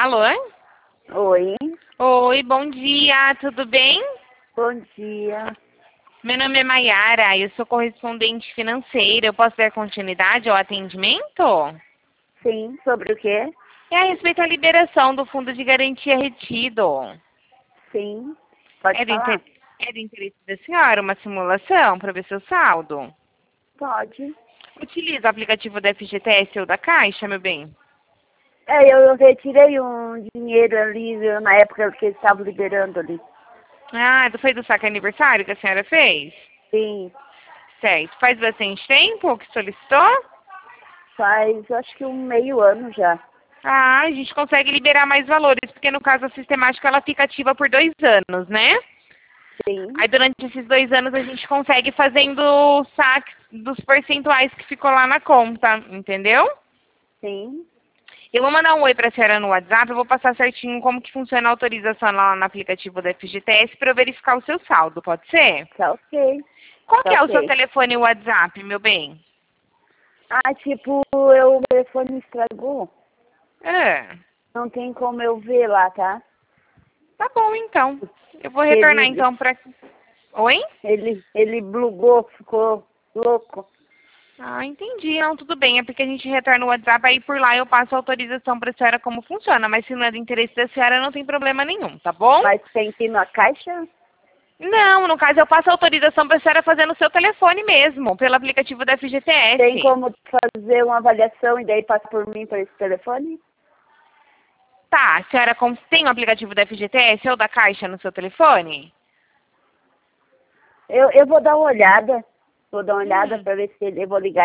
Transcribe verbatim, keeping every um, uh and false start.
Alô? Oi, Oi, bom dia, tudo bem? bom dia. Meu nome é Maiara, eu sou correspondente financeira. Eu posso dar continuidade ao atendimento? Sim, sobre o quê? É a respeito da liberação do fundo de garantia retido. Sim, pode É do, falar? inter... é do interesse da senhora uma simulação para ver seu saldo? Pode. Utiliza o aplicativo da F G T S ou da Caixa, meu bem? É, eu, eu retirei um dinheiro ali viu, na época que eles estavam liberando ali. Ah, foi do saque aniversário que a senhora fez? Sim, Certo. Faz bastante tempo que solicitou? faz acho que um meio ano já. Ah, a gente consegue liberar mais valores, porque no caso a sistemática ela fica ativa por dois anos, né? Sim, Aí durante esses dois anos a gente consegue fazendo saques dos percentuais que ficou lá na conta, entendeu? sim, Eu vou mandar um oi pra senhora no WhatsApp, eu vou passar certinho como que funciona a autorização lá no aplicativo da F G T S para eu verificar o seu saldo, pode ser? tá ok, Qual que tá é o seu ok. telefone e WhatsApp, meu bem? Ah, tipo, eu, o telefone estragou. É, Não tem como eu ver lá, tá? tá bom então. Eu vou retornar Ele, então pra... Oi? ele, ele bugou, ficou louco. Ah, entendi. Não, tudo bem. É porque a gente retorna o WhatsApp, aí por lá eu passo a autorização para a senhora como funciona. Mas se não é do interesse da senhora, não tem problema nenhum, tá bom? Mas tem que ir na caixa? Não, no caso eu passo a autorização para a senhora fazer no seu telefone mesmo, pelo aplicativo da F G T Tem S. como fazer uma avaliação e daí passa por mim para esse telefone? Tá, a senhora como- tem o aplicativo da F G T S ou da Caixa no seu telefone? Eu, eu vou dar uma olhada. Vou dar uma olhada Hum. para ver se ele, eu vou ligar